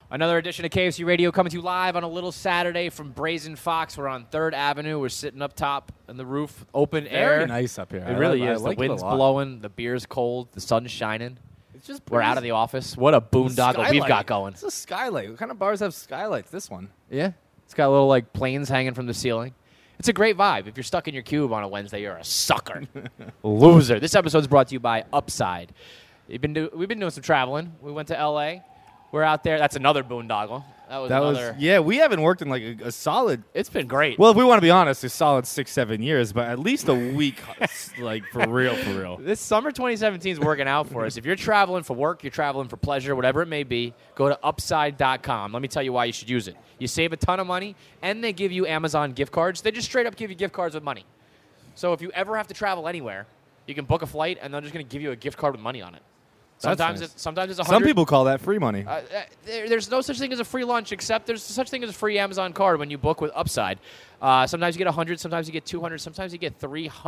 Another edition of KFC Radio coming to you live on a little Saturday from Brazen Fox. We're on 3rd Avenue. We're sitting up top on the roof, open air. Very nice up here. It really is. Like the wind's blowing, the beer's cold, the sun's shining. It's just We're out of the office. What a boondoggle we've got going. It's a skylight. What kind of bars have skylights? This one. Yeah. It's got little like planes hanging from the ceiling. It's a great vibe. If you're stuck in your cube on a Wednesday, you're a sucker. Loser. This episode is brought to you by Upside. We've been doing some traveling. We went to L.A. We're out there. That's another boondoggle. Yeah, we haven't worked in like a solid. It's been great. Well, if we want to be honest, a solid 6-7 years, but at least a week, like for real. This summer 2017 is working out for us. If you're traveling for work, you're traveling for pleasure, whatever it may be, go to upside.com. Let me tell you why you should use it. You save a ton of money, and they give you Amazon gift cards. They just straight up give you gift cards with money. So if you ever have to travel anywhere, you can book a flight, and they're just going to give you a gift card with money on it. Sometimes it's 100. Some people call that free money. There's no such thing as a free lunch, except there's such thing as a free Amazon card when you book with Upside. Sometimes you get 100, sometimes you get 200, sometimes you get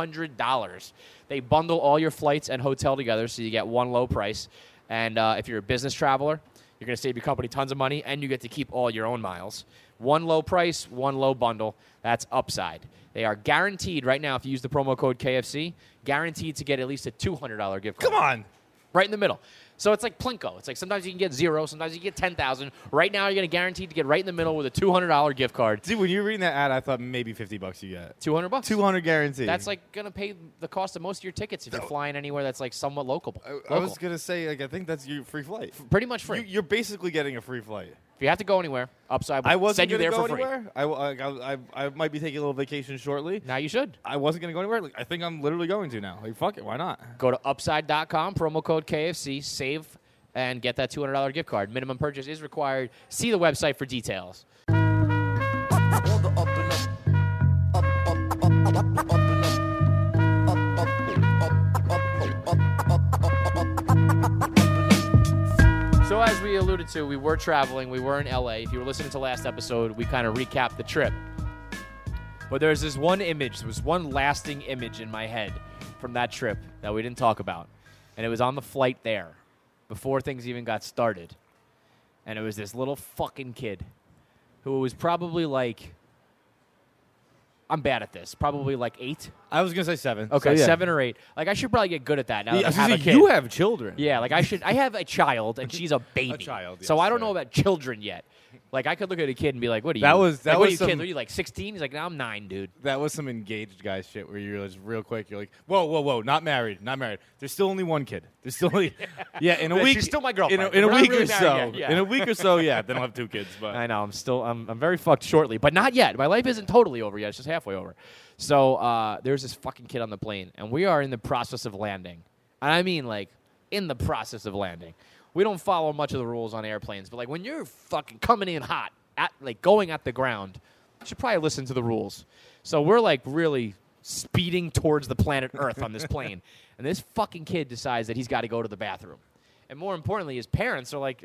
$300. They bundle all your flights and hotel together, so you get one low price. And if you're a business traveler, you're going to save your company tons of money, and you get to keep all your own miles. One low price, one low bundle. That's Upside. They are guaranteed right now, if you use the promo code KFC, guaranteed to get at least a $200 gift card. Come on. Right in the middle. So it's like Plinko. It's like sometimes you can get 0, sometimes you get 10,000. Right now you're going to guarantee to get right in the middle with a $200 gift card. Dude, when you were reading that ad, I thought maybe $50 you get. $200. 200 guarantee. That's like going to pay the cost of most of your tickets if you're flying anywhere that's like somewhat local. I was going to say, like, I think that's your free flight. Pretty much free. You're basically getting a free flight. If you have to go anywhere, Upside I will wasn't send you there go for free. Anywhere. I might be taking a little vacation shortly. Now you should. I wasn't going to go anywhere. Like, I think I'm literally going to now. Like, fuck it. Why not? Go to upside.com, promo code KFC, save, and get that $200 gift card. Minimum purchase is required. See the website for details. So as we alluded to, we were traveling. We were in L.A. If you were listening to last episode, we kind of recapped the trip. But there's this one image. There was one lasting image in my head from that trip that we didn't talk about. And it was on the flight there before things even got started. And it was this little fucking kid who was probably like, I'm bad at this, probably like 8. I was going to say 7. Okay, so, yeah. 7 or 8. Like, I should probably get good at that now that I I have a kid. You have children. Yeah, like I have a child, and she's a baby. A child, yes, so I don't right. know about children yet. Like, I could look at a kid and be like, what are you? That was what are you, some- kid? Are you like 16? He's like, no, I'm 9, dude. That was some engaged guy shit where you're just real quick. You're like, whoa, not married. There's still only one kid. There's still only, in a week. She's still my girlfriend. In a We're not week really or so. married yet, yeah. In a week or so, yeah. Then I'll have 2 kids. But I know. I'm very fucked shortly, but not yet. My life isn't totally over yet. It's just halfway over. So there's this fucking kid on the plane, and we are in the process of landing. And I mean, like, in the process of landing. We don't follow much of the rules on airplanes, but like when you're fucking coming in hot, going at the ground, you should probably listen to the rules. So we're like really speeding towards the planet Earth on this plane, and this fucking kid decides that he's got to go to the bathroom. And more importantly, his parents are like,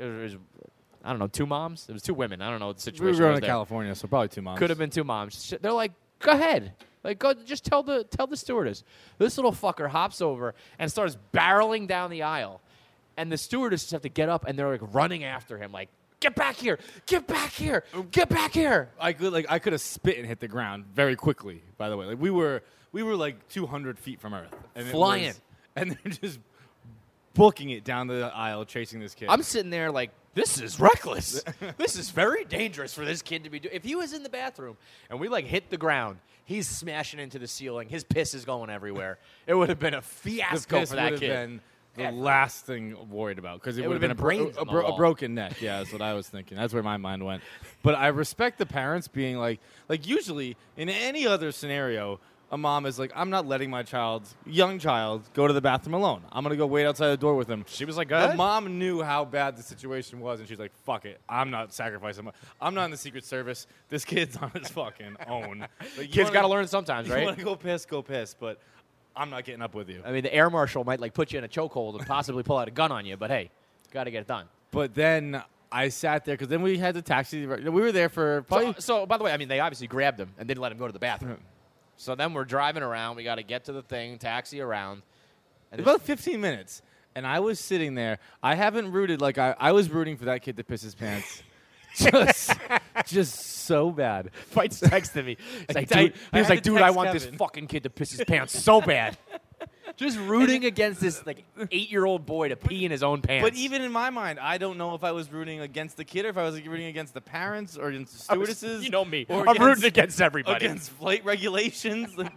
I don't know, 2 moms? It was 2 women. I don't know what the situation we was were going to there. California, so probably 2 moms. Could have been 2 moms. They're like, go ahead. Like, go, just tell the stewardess. This little fucker hops over and starts barreling down the aisle. And the stewardess have to get up, and they're like running after him, like, get back here, get back here, get back here. I could have spit and hit the ground very quickly. By the way, like we were like 200 feet from Earth, and Flying. and they're just booking it down the aisle, chasing this kid. I'm sitting there like, this is reckless. This is very dangerous for this kid to be doing. If he was in the bathroom and we like hit the ground, he's smashing into the ceiling. His piss is going everywhere. It would have been a fiasco for that would kid. have been the last thing I'm worried about because it would have been brains on the a wall. broken neck. Yeah, that's what I was thinking. That's where my mind went. But I respect the parents being like usually in any other scenario, a mom is like, I'm not letting my young child, go to the bathroom alone. I'm going to go wait outside the door with him. She was like, go The ahead. mom knew how bad the situation was, and she's like, fuck it. I'm not sacrificing. I'm not in the Secret Service. This kid's on his fucking own. Like, Kids got to learn sometimes, You right? want to go piss, but I'm not getting up with you. I mean, the air marshal might like put you in a chokehold and possibly pull out a gun on you, but hey, got to get it done. But then I sat there because then we had the taxi. We were there for probably. So, by the way, I mean, they obviously grabbed him and didn't let him go to the bathroom. So then we're driving around. We got to get to the thing, taxi around. And About 15 minutes. And I was sitting there. I haven't rooted like I was rooting for that kid to piss his pants just so bad. Fights texted me. He's like, I dude, he was had like, to dude, I text want this Kevin. fucking kid to piss his pants so bad. Just rooting against this like 8-year-old boy to pee in his own pants. But even in my mind, I don't know if I was rooting against the kid or if I was rooting against the parents or against the stewardesses. You know me. Or I'm rooting against everybody. Against flight regulations. Like,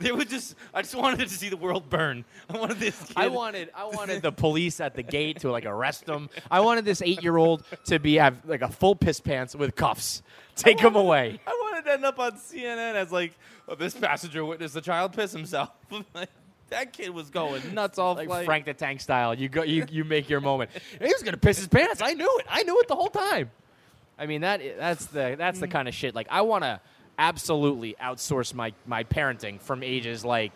I just wanted to see the world burn. I wanted this kid. I wanted the police at the gate to like arrest him. I wanted this 8-year-old to have like a full piss pants with cuffs. Take him away. I wanted to end up on CNN as like, oh, this passenger witnessed the child piss himself. Like, that kid was going nuts all Like flight. Frank the Tank style. You make your moment. He was gonna piss his pants. I knew it. I knew it the whole time. I mean that's the kind of shit. Like I want to absolutely outsource my parenting from ages like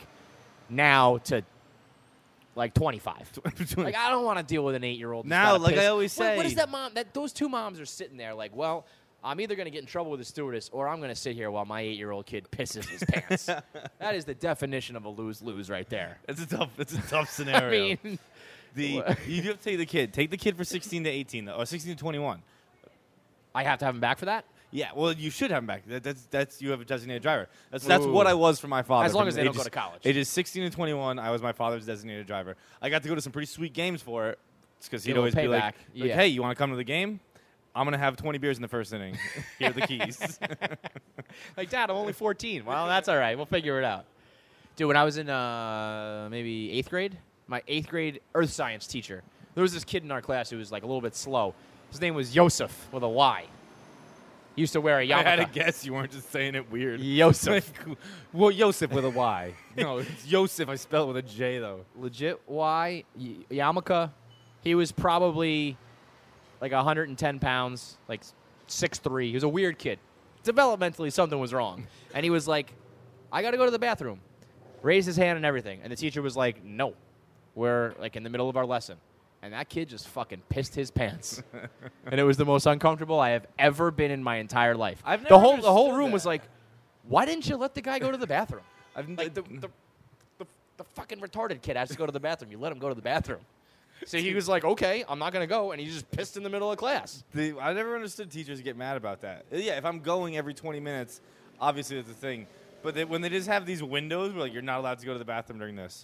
now to like 25. Like I don't want to deal with an 8-year-old. Now, like I always What say- is that mom? Those two moms are sitting there like, well, I'm either going to get in trouble with the stewardess or I'm going to sit here while my 8-year-old kid pisses his pants. That is the definition of a lose-lose right there. It's a tough scenario. I mean, you have to take the kid. Take the kid for 16 to 18 though, or 16 to 21. I have to have him back for that? Yeah, well, you should have him back. That's you have a designated driver. That's what I was for my father. As long From as they don't ages- go to college. Ages 16 to 21, I was my father's designated driver. I got to go to some pretty sweet games for it because he'd Get a always little be payback. like, Yeah. "Hey, you want to come to the game? I'm gonna have 20 beers in the first inning. Here are the keys." Like, Dad, I'm only 14. Well, that's all right. We'll figure it out. Dude, when I was in maybe 8th grade, my 8th grade earth science teacher, there was this kid in our class who was like a little bit slow. His name was Yosef with a Y. He used to wear a yarmulke. I had to guess you weren't just saying it weird. Yosef. Well, Yosef with a Y. No, it's Yosef. I spell it with a J though. Legit Y. Yarmulke. He was probably like 110 pounds, like 6'3". He was a weird kid. Developmentally, something was wrong. And he was like, I got to go to the bathroom. Raised his hand and everything. And the teacher was like, no. We're like in the middle of our lesson. And that kid just fucking pissed his pants. And it was the most uncomfortable I have ever been in my entire life. I've the never whole understood room that. was like, why didn't you let the guy go to the bathroom? I've Like the fucking retarded kid has to go to the bathroom. You let him go to the bathroom. So he was like, okay, I'm not going to go. And he just pissed in the middle of class. I never understood teachers get mad about that. Yeah, if I'm going every 20 minutes, obviously that's a thing. But when they just have these windows where like you're not allowed to go to the bathroom during this.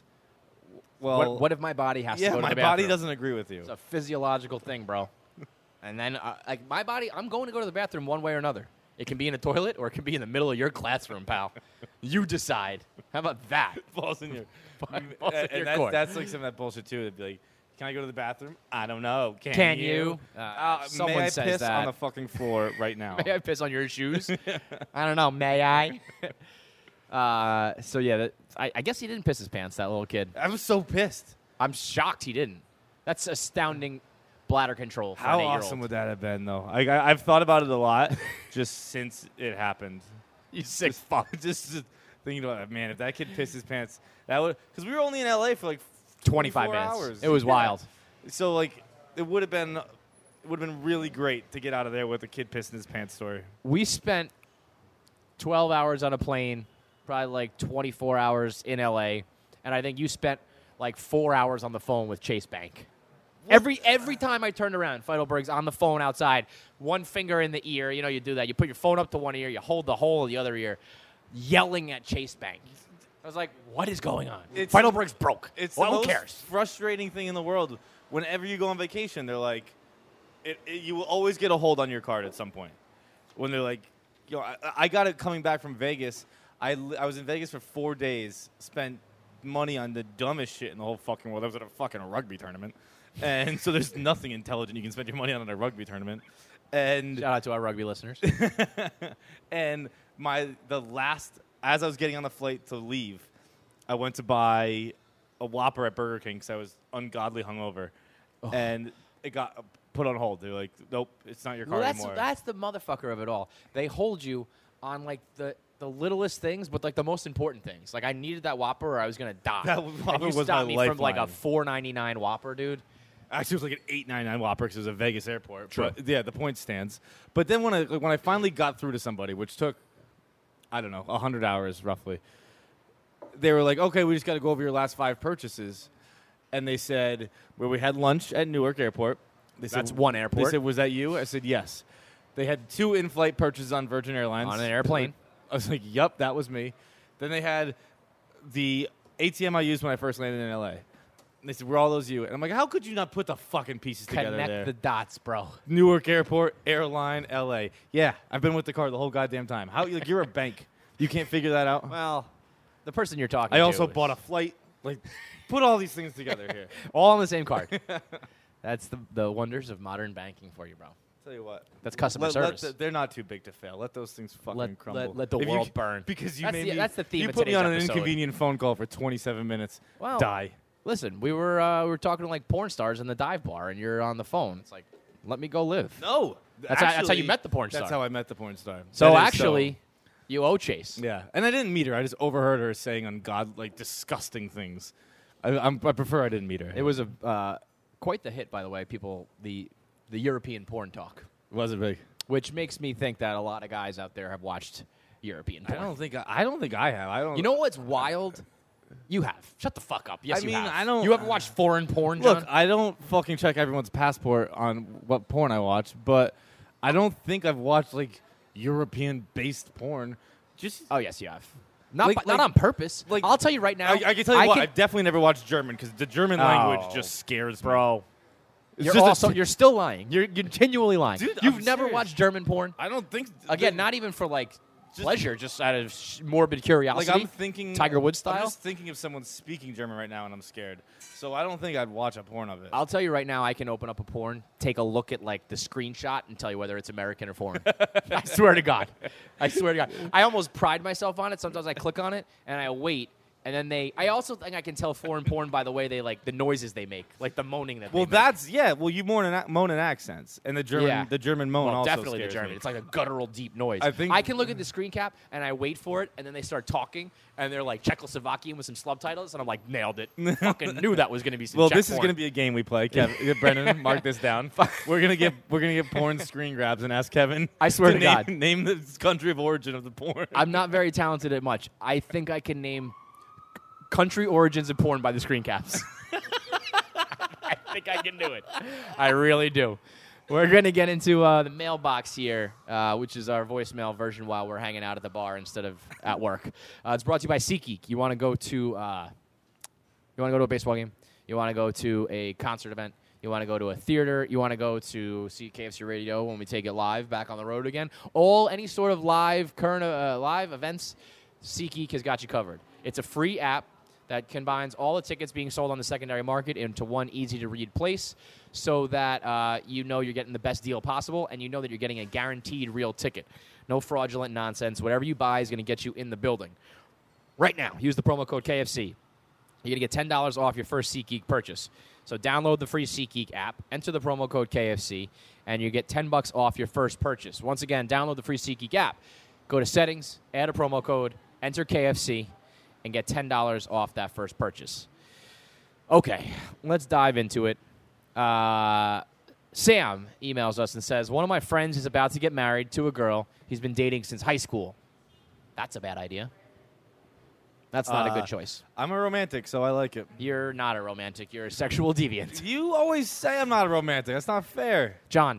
Well, What if my body has to yeah, go to my the bathroom? body doesn't agree with you. It's a physiological thing, bro. And then, like, my body, I'm going to go to the bathroom one way or another. It can be in a toilet or it can be in the middle of your classroom, pal. You decide. How about that? Balls in your, Balls in your court. that's like some of that bullshit too. It'd be like, can I go to the bathroom? I don't know. Can you? Someone may I says piss that. on the fucking floor right now? May I piss on your shoes? I don't know. May I? So, yeah, I guess he didn't piss his pants, that little kid. I was so pissed. I'm shocked he didn't. That's astounding bladder control for How an 8-year-old. awesome would that have been, though? I've thought about it a lot just since it happened. You sick fuck. Just thinking about it, man, if that kid pissed his pants, that would, because we were only in LA for like 25 24 minutes. hours. It was Yeah. wild. So like, it would have been really great to get out of there with a kid pissing his pants story. We spent 12 hours on a plane, probably like 24 hours in LA, and I think you spent like 4 hours on the phone with Chase Bank. Every time I turned around, Feidelberg's on the phone outside, one finger in the ear. You know, you do that. You put your phone up to one ear, you hold the hole of the other ear, yelling at Chase Bank. I was like, what is going on? Feidelberg's broke. It's Well, the who most cares? frustrating thing in the world. Whenever you go on vacation, they're like, you will always get a hold on your card at some point. When they're like, I got it coming back from Vegas. I was in Vegas for 4 days, spent money on the dumbest shit in the whole fucking world. I was at a fucking rugby tournament. And so there's nothing intelligent you can spend your money on in a rugby tournament. And Shout out to our rugby listeners. and as I was getting on the flight to leave, I went to buy a Whopper at Burger King because I was ungodly hungover, and it got put on hold. They're like, "Nope, it's not your card Well, anymore." that's the motherfucker of it all. They hold you on like the littlest things, but like the most important things. Like I needed that Whopper, or I was gonna die. That And Whopper you was stopped my me from like a lifeline. $4.99 Whopper, dude. Actually, it was like an $8.99 Whopper because it was a Vegas airport. True. But yeah, the point stands. But then when I finally got through to somebody, which took, I don't know, 100 hours roughly, they were like, "Okay, we just got to go over your last 5 purchases," and they said, "Well, we had lunch at Newark Airport." They That's said, one airport. They said, "Was that you?" I said, "Yes." They had 2 in-flight purchases on Virgin Airlines. On an airplane. I was like, yup, that was me. Then they had the ATM I used when I first landed in L.A. And they said, were all those you? And I'm like, how could you not put the fucking pieces together Connect there? the dots, bro. Newark Airport, airline, L.A. Yeah, I've been with the car the whole goddamn time. How? Like, you're a bank. You can't figure that out? Well, the person you're talking I to. also bought a flight. Like, put all these things together here. all on the same card. That's the wonders of modern banking for you, bro. Tell you what. That's customer service. They're not too big to fail. Let those things fucking crumble. let the If world burn. Because you That's made the- me, that's the theme you of put me on an today's episode. inconvenient phone call for 27 minutes. Well, Die. Listen, we were talking to like porn stars in the dive bar, and you're on the phone. It's like, let me go live. No. That's how you met the porn star. That's how I met the porn star. So That is actually, you owe Chase. Yeah. And I didn't meet her. I just overheard her saying disgusting things. I prefer I didn't meet her. It was a quite the hit, by the way. People, the European porn talk, wasn't big. which makes me think that a lot of guys out there have watched European porn. I don't think I have. I don't. You know what's wild? You have. Shut the fuck up. Yes, I mean, you have. I don't- You ever watched foreign porn, John? Look, I don't fucking check everyone's passport on what porn I watch, but I don't think I've watched like European-based porn. Just Oh yes, you have. Not Like- not like- on purpose. like- I'll tell you right now. I can tell you what. I've definitely never watched German because the German language Oh, just scares me. bro. It's You're just a also t- you're still lying. You're continually lying. Dude, You've I'm never serious. watched German porn. I don't think Again, not even for like pleasure, just out of morbid curiosity. like I'm thinking Tiger Woods style. I'm just thinking of someone speaking German right now, and I'm scared. So I don't think I'd watch a porn of it. I'll tell you right now, I can open up a porn, take a look at like the screenshot, and tell you whether it's American or foreign. I swear to God. I swear to God. I almost pride myself on it. Sometimes I click on it and I wait, and then I also think I can tell foreign porn by the way they like the noises they make, like the moaning that. well, they make. that's Well, you moan in accents, and the German moan Well, also definitely the scares German. me. It's like a guttural, deep noise. I think- I can look at the screen cap and I wait for it, and then they start talking, and they're like Czechoslovakian with some subtitles, and I'm like, nailed it. Fucking knew that was going to be some. Well, Czech this is porn. going to be a game we play. Brendan, mark this down. We're gonna get porn screen grabs and ask Kevin. I swear to name, God. name the country of origin of the porn. I'm not very talented at much. I think I can name country origins of porn by the screen caps. I think I can do it. I really do. We're going to get into the mailbox here, which is our voicemail version while we're hanging out at the bar instead of at work. It's brought to you by SeatGeek. You want to go to a baseball game? You want to go to a concert event? You want to go to a theater? You want to go to see KFC Radio when we take it live back on the road again? Any sort of live events, SeatGeek has got you covered. It's a free app that combines all the tickets being sold on the secondary market into one easy-to-read place so that you know you're getting the best deal possible and you know that you're getting a guaranteed real ticket. No fraudulent nonsense. Whatever you buy is going to get you in the building. Right now, use the promo code KFC. You're going to get $10 off your first SeatGeek purchase. So download the free SeatGeek app, enter the promo code KFC, and you get $10 off your first purchase. Once again, download the free SeatGeek app. Go to settings, add a promo code, enter KFC, and get $10 off that first purchase. Okay, let's dive into it. Sam emails us and says, one of my friends is about to get married to a girl he's been dating since high school. That's a bad idea. That's not a good choice. I'm a romantic, so I like it. You're not a romantic. You're a sexual deviant. You always say I'm not a romantic. That's not fair. John,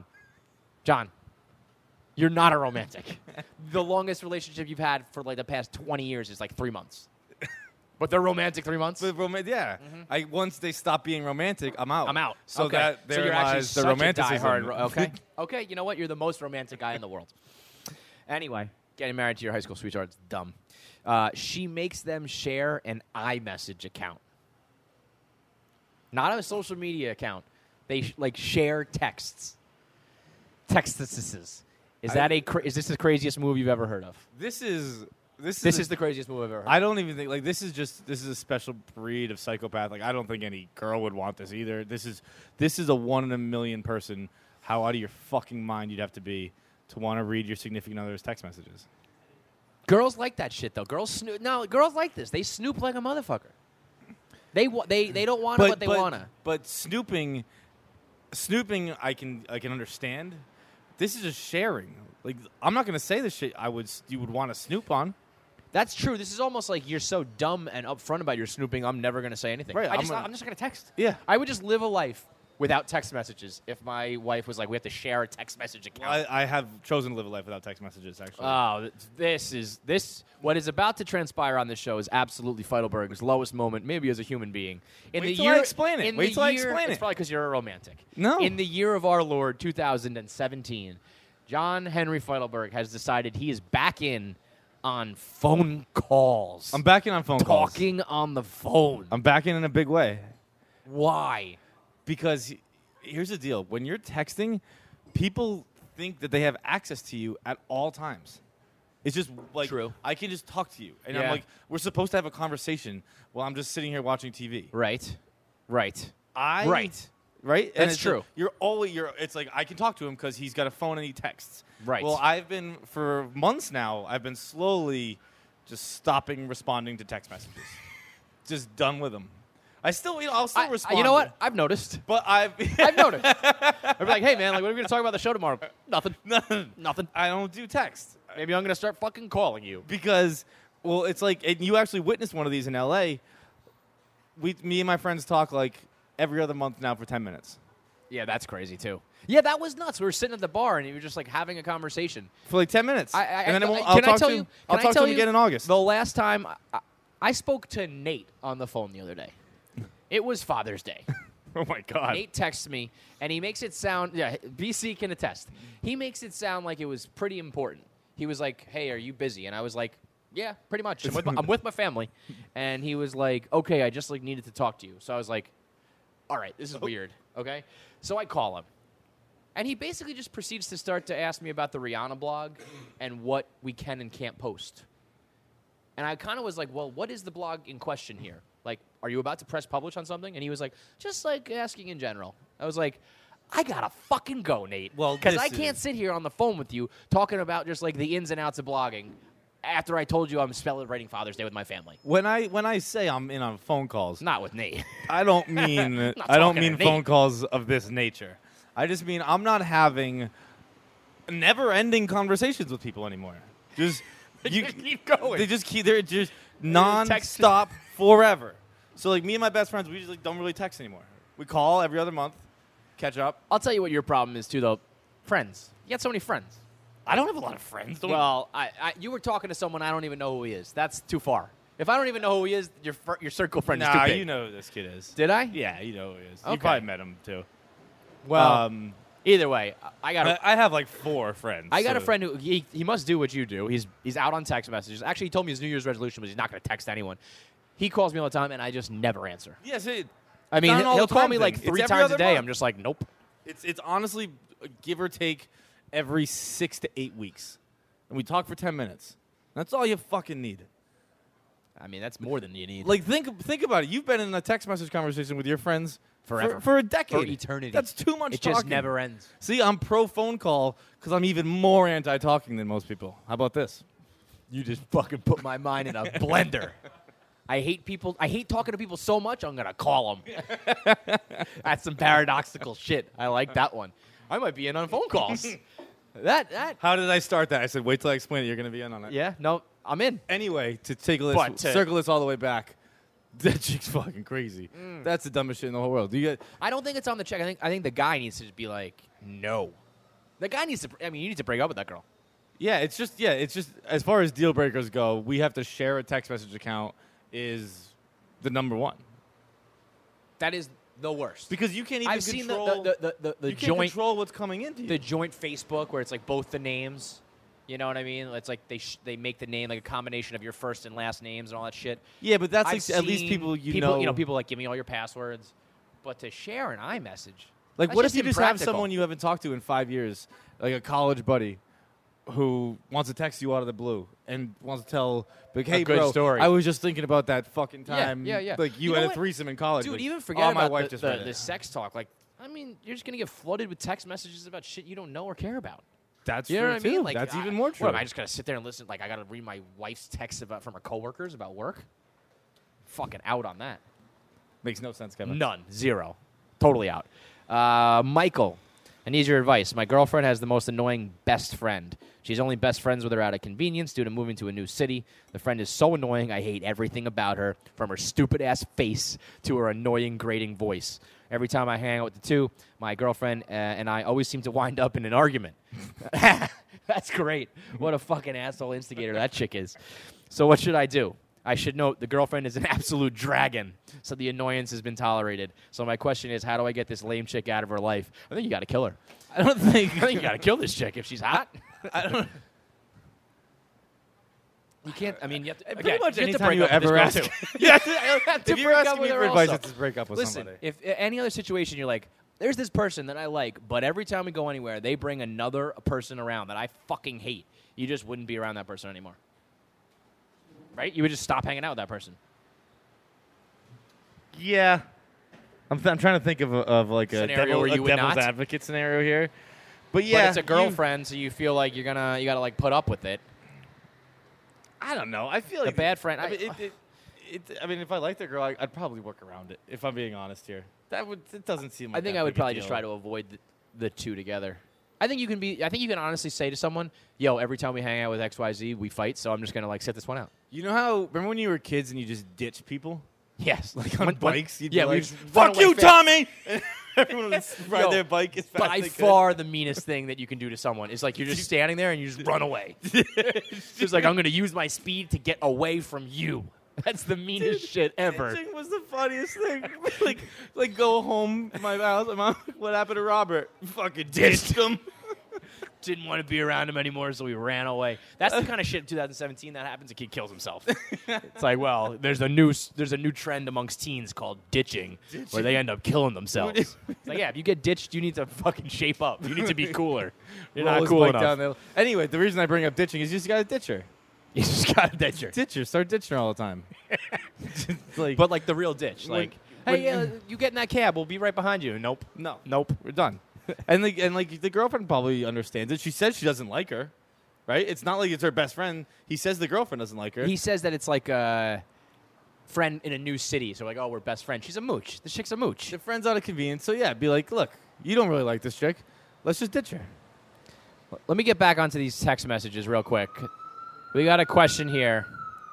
you're not a romantic. The longest relationship you've had for like the past 20 years is like 3 months. But they're romantic 3 months? But once they stop being romantic, I'm out. I'm out. So okay. that there so you're actually lies the such romanticism. a diehard. Okay. Okay. You know what? You're the most romantic guy in the world. Anyway, getting married to your high school sweetheart is dumb. She makes them share an iMessage account, not a social media account. They share texts. Texts. Is this the craziest move you've ever heard of? This is the craziest move I've ever heard. I don't even think this is a special breed of psychopath. Like I don't think any girl would want this either. This is a 1 in a million person. How out of your fucking mind you'd have to be to want to read your significant other's text messages. Girls like that shit though. Girls snoop. No, girls like this. They snoop like a motherfucker. They don't want it, but they wanna. But snooping, I can understand. This is just sharing. Like I'm not gonna say the shit you would want to snoop on. That's true. This is almost like you're so dumb and upfront about your snooping. I'm never gonna say anything. Right, I'm I'm just gonna text. Yeah. I would just live a life without text messages if my wife was like, we have to share a text message account. I have chosen to live a life without text messages, actually. Oh, what is about to transpire on this show is absolutely Feidelberg's lowest moment, maybe as a human being. Wait till I explain it. Wait till I explain It's it. probably because you're a romantic. No. In the year of our Lord, 2017, John Henry Feidelberg has decided he is back in on phone calls. I'm backing on phone calls. Talking on the phone. I'm backing in a big way. Why? Because here's the deal. When you're texting, people think that they have access to you at all times. It's just like, True. I can just talk to you. And Yeah. I'm like, we're supposed to have a conversation while I'm just sitting here watching TV. Right. Right. Right? And That's it's true. Like, it's like, I can talk to him because he's got a phone and he texts. Right. Well, I've been, for months now, I've been slowly just stopping responding to text messages. Just done with them. I'll still respond. You know what? I've noticed. But I've noticed. I'd be like, hey, man, like, what are we going to talk about the show tomorrow? Nothing. Nothing. I don't do text. Maybe I'm going to start fucking calling you. Because, well, it's like, and you actually witnessed one of these in L.A. Me and my friends talk like every other month now for 10 minutes. Yeah, that's crazy, too. Yeah, that was nuts. We were sitting at the bar, and you were just, like, having a conversation. For like 10 minutes. And then can I'll I talk tell to you? him. I'll talk to him again in August. The last time I spoke to Nate on the phone the other day. It was Father's Day. Oh, my God. Nate texts me, and he makes it sound, BC can attest. He makes it sound like it was pretty important. He was like, hey, are you busy? And I was like, yeah, pretty much. I'm with my family. And he was like, okay, I just like needed to talk to you. So I was like, all right, this is weird, okay? So I call him. And he basically just proceeds to start to ask me about the Rihanna blog and what we can and can't post. And I kind of was like, well, what is the blog in question here? Like, are you about to press publish on something? And he was like, just like asking in general. I was like, I gotta fucking go, Nate. Well, because I can't sit here on the phone with you talking about just like the ins and outs of blogging after I told you I'm celebrating Father's Day with my family. When I say I'm in on phone calls, Not with Nate. I don't mean talking to Nate. phone calls of this nature. I just mean I'm not having never-ending conversations with people anymore. Just You keep going. they're just non-stop forever. So like me and my best friends, we just like don't really text anymore. We call every other month, catch up. I'll tell you what your problem is too, though. Friends. You got so many friends. I don't have a lot of friends. Well, you were talking to someone I don't even know who he is. That's too far. If I don't even know who he is, your circle friend is too nah, big. you know who this kid is. Did I? Yeah, you know who he is. Okay. You probably met him too. Well, either way, I have like 4 friends. I got a so- friend who he must do what you do. He's out on text messages. Actually, he told me his New Year's resolution was he's not going to text anyone. He calls me all the time, and I just never answer. Yes, I mean, not an all he'll the call time me like thing. 3 It's every times a other day. month. I'm just like, nope. It's honestly give or take every 6 to 8 weeks, and we talk for 10 minutes. That's all you fucking need. I mean, that's more than you need. Like think about it. You've been in a text message conversation with your friends Forever. for a decade, For eternity. That's too much. It talking. just never ends. See, I'm pro phone call because I'm even more anti-talking than most people. How about this? You just fucking put my mind in a blender. I hate people. I hate talking to people so much, I'm going to call them. That's some paradoxical shit. I like that one. I might be in on phone calls. that. How did I start that? I said, wait till I explain it. You're going to be in on it. Yeah, no, I'm in. Anyway, to take a But to- circle this all the way back, that chick's fucking crazy. That's the dumbest shit in the whole world. Do you get? I don't think it's on the check. I think the guy needs to just be like, no. The guy needs to. I mean, you need to break up with that girl. Yeah, it's just as far as deal breakers go, we have to share a text message account is the number one. That is the worst. Because you can't even I've seen control the you can't joint control what's coming into you. the joint Facebook where it's like both the names. You know what I mean? It's like they make the name like a combination of your first and last names and all that shit. Yeah, but that's I've like, at least seen people you know. people like give me all your passwords, but to share an iMessage. Like, that's what if you just have impractical. someone you haven't talked to in 5 years, like a college buddy, who wants to text you out of the blue and wants to tell, like, hey, good bro, story. I was just thinking about that fucking Yeah, time. yeah. Like, you You had know a what? threesome in college. Dude, Like, even forget my about wife just read the it. sex talk. Like, I mean, you're just gonna get flooded with text messages about shit you don't know or care about. That's You know true, what I mean? too. Like, That's even more true. What, am I just gonna sit there and listen? Like, I gotta read my wife's texts from her coworkers about work. Fucking out on that. Makes no sense, Kevin. None. Zero. Totally out. Michael I need your advice. My girlfriend has the most annoying best friend. She's only best friends with her out of convenience due to moving to a new city. The friend is so annoying, I hate everything about her, from her stupid-ass face to her annoying, grating voice. Every time I hang out with the two, my girlfriend and I always seem to wind up in an argument. That's great. What a fucking asshole instigator that chick is. So what should I do? I should note the girlfriend is an absolute dragon, so the annoyance has been tolerated. So my question is, how do I get this lame chick out of her life? I think you got to kill her. I don't think. I think you got to kill this chick if she's hot. I don't. You can't. I mean, you have to. Pretty Again, much you have to anytime break you up with ever this ask. girl, too. Yeah, to if you're break up asking me with her for advice, also. it's to break up with Listen, somebody. if any other situation, you're like, there's this person that I like, but every time we go anywhere, they bring another person around that I fucking hate. You just wouldn't be around that person anymore. Right? You would just stop hanging out with that person. Yeah. I'm trying to think of like a Scenario where you would devil's not? advocate scenario here. But yeah, But it's a girlfriend, so you feel like you gotta like put up with it. I don't know. I feel The like bad friend. I mean, if I liked the girl, I'd probably work around it. If I'm being honest here, it doesn't seem. Like I think that I would big a probably just deal. try to avoid the two together. I think you can honestly say to someone, "Yo, every time we hang out with XYZ, we fight, so I'm just gonna like sit this one out." You know how? Remember when you were kids and you just ditch people? Yes, Like on bikes, you'd yeah, be we like, just run "Fuck away you, fast." Tommy!" And everyone would ride Yo, their bike as fast By as they could. far, the meanest thing that you can do to someone is like you're just standing there and you just run away. Just like, I'm going to use my speed to get away from you. That's the meanest shit ever. Ditching was the funniest thing. like go home, my house. My mom, what happened to Robert? Fucking ditched him. Didn't want to be around him anymore, so we ran away. That's the kind of shit in 2017 that happens. A kid kills himself. It's like, well, there's a new trend amongst teens called ditching, where they end up killing themselves. It's like, yeah, if you get ditched, you need to fucking shape up. You need to be cooler. You're Roll not his cool bike enough. down the hill. Anyway, the reason I bring up ditching is you just got to ditch her. You just got to ditch her. Ditch her. Start ditching her all the time. Like, But like the real ditch. When- Like, when- hey, you get in that cab. We'll be right behind you. Nope. no, Nope. we're done. and the girlfriend probably understands it. She says she doesn't like her, right? It's not like it's her best friend. He says the girlfriend doesn't like her. He says that it's like a friend in a new city. So like, oh, we're best friends. She's a mooch. This chick's a mooch. The friend's out of convenience. So yeah, be like, look, you don't really like this chick. Let's just ditch her. Let me get back onto these text messages real quick. We got a question here.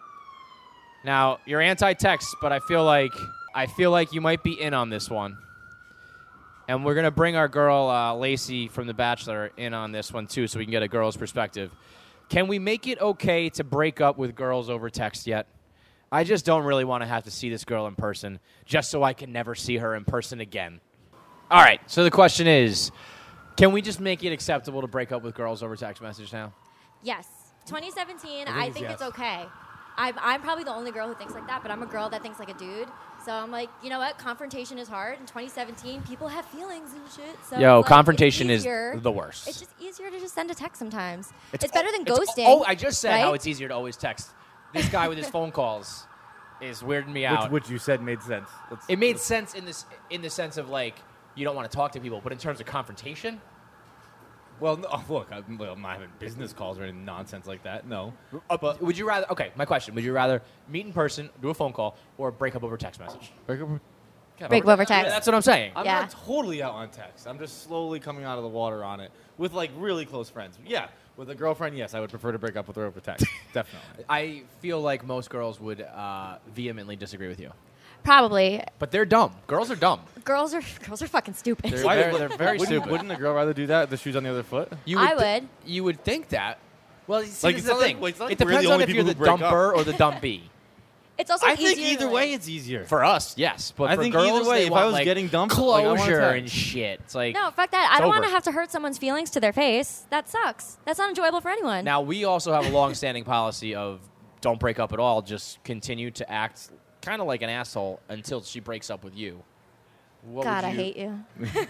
Now, you're anti-text, but I feel like you might be in on this one. And we're going to bring our girl, Lacey from The Bachelor, in on this one, too, so we can get a girl's perspective. Can we make it okay to break up with girls over text yet? I just don't really want to have to see this girl in person, just so I can never see her in person again. All right, so the question is, can we just make it acceptable to break up with girls over text message now? Yes. 2017, I I think think it's it's yes. okay. I'm probably the only girl who thinks like that, but I'm a girl that thinks like a dude. So I'm like, you know what? Confrontation is hard. In 2017, people have feelings and shit. So Yo, it's like, confrontation it's is easier. the worst. It's just easier to just send a text sometimes. It's better than It's- ghosting. Oh, I just said how right? it's easier to always text. This guy with his phone calls is weirding me out. Which you said made sense. It made sense in the sense of like you don't want to talk to people, but in terms of confrontation, Well, no, look, I'm not having business calls or any nonsense like that. No. but would you rather? Okay, my question: would you rather meet in person, do a phone call, or break up over text message? Break up over text. Yeah, that's what I'm saying. I'm Yeah. not totally out on text. I'm just slowly coming out of the water on it with like really close friends. Yeah, with a girlfriend, yes, I would prefer to break up with her over text. Definitely. I feel like most girls would vehemently disagree with you, Probably. but they're dumb. Girls are dumb. Girls are fucking stupid. They're very wouldn't, stupid. Wouldn't a girl rather do that? The shoes on the other foot. I would. You would think that. Well, see, Like, this it's is the not like- thing. well, it's not like It we're depends the on only if you're the people who break up. dumper or the dumpy. It's also I think easier either to, way, like- it's easier. For us, yes, but I for think girls, either way, they if want, I was like, getting dumped, like, I want closure text. and shit. It's like No, fuck that. I it's don't want to over. have to hurt someone's feelings to their face. That sucks. That's not enjoyable for anyone. Now we also have a long-standing policy of don't break up at all. Just continue to act kind of like an asshole until she breaks up with you. What God, would I hate you.